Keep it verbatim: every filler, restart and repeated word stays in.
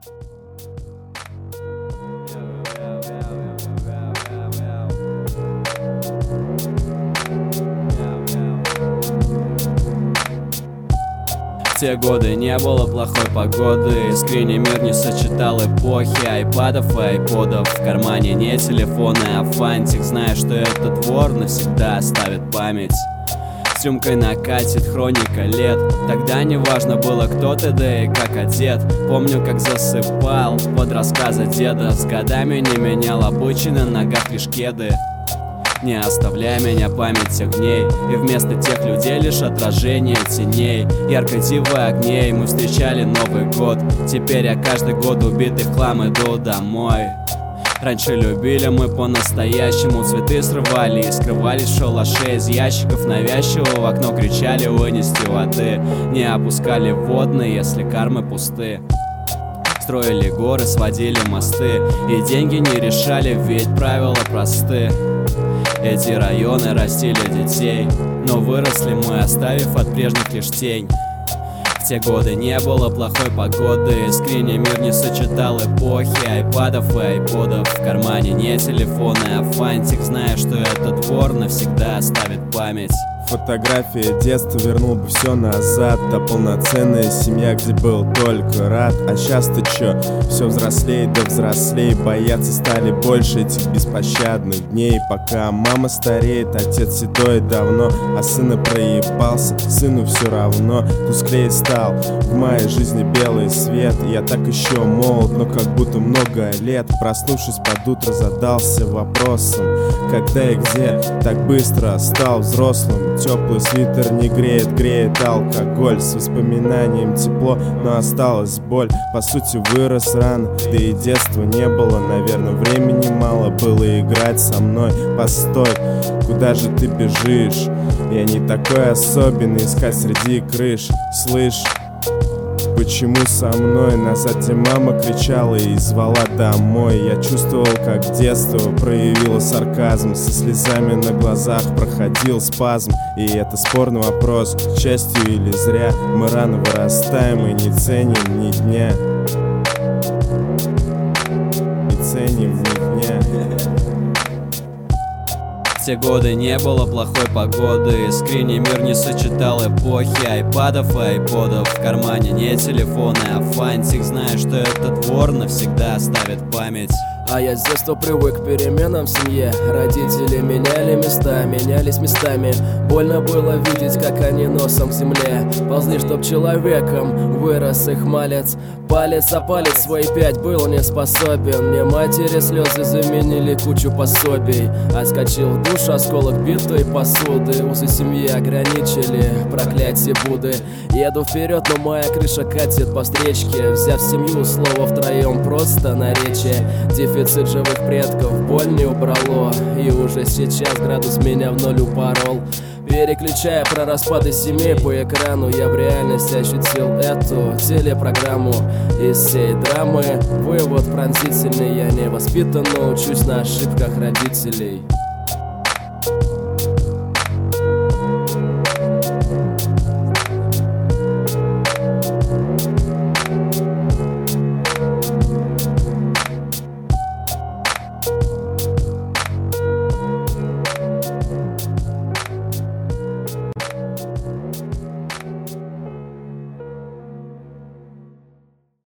В те годы не было плохой погоды, искренний мир не сочетал эпохи айпадов и айподов. В кармане не телефоны, а фантик, зная, что этот вор навсегда оставит память. С рюмкой накатит хроника лет, тогда не важно было, кто ты, да и как одет. Помню, как засыпал под рассказы деда, с годами не менял обычай, на ногах лишь кеды. Не оставляй меня память огней, и вместо тех людей лишь отражение теней. Яркой дивой огней мы встречали Новый год, теперь я каждый год убитый в хлам иду домой. Раньше любили мы по-настоящему, цветы срывали и скрывались в шалаше из ящиков. Навязчиво в окно кричали вынести воды, не опускали водные, если кармы пусты. Строили горы, сводили мосты, и деньги не решали, ведь правила просты. Эти районы растили детей, но выросли мы, оставив от прежних лишь тень. В те годы не было плохой погоды, искренний мир не сочетал эпохи айпадов и айподов. В кармане не телефоны, а фантик, зная, что этот вор навсегда оставит память. Фотография детства вернул бы все назад, та полноценная семья, где был только рад. А сейчас ты чё? Все взрослей, да взрослей, бояться стали больше этих беспощадных дней. Пока мама стареет, отец седой давно, а сына проебался, сыну все равно. Тусклее стал в моей жизни белый свет, я так еще молод, но как будто много лет. Проснувшись под утро, задался вопросом, когда и где так быстро стал взрослым. Теплый свитер не греет, греет алкоголь. С воспоминанием тепло, но осталась боль. По сути вырос рано, да и детства не было. Наверное, времени мало было играть со мной. Постой, куда же ты бежишь? Я не такой особенный, искать среди крыш. Слышь, почему со мной? Назад, где мама кричала и звала домой. Я чувствовал, как детство проявило сарказм, со слезами на глазах проходил спазм. И это спорный вопрос, к счастью или зря. Мы рано вырастаем и не ценим ни дня. Не ценим ни дня. В те годы не было плохой погоды, искренний мир не сочетал эпохи айпадов и айподов. В кармане не телефоны, а фантик, зная, что этот вор навсегда оставит память. А я с детства привык к переменам в семье. Родители меняли места, менялись местами. Больно было видеть, как они носом к земле ползли, чтоб человеком вырос их малец. Палец о палец свои пять был не способен. Мне матери слезы заменили кучу пособий. Отскочил в душ осколок битой посуды. Узы семьи ограничили, проклятие Будды. Еду вперед, но моя крыша катит по встречке. Взяв семью, слово втроем просто наречие. Дефицит живых предков боль не убрало, и уже сейчас градус меня в ноль упорол. Переключая про распады семей по экрану, я в реальности ощутил эту телепрограмму. Из всей драмы вывод пронзительный: я не воспитан, но учусь на ошибках родителей.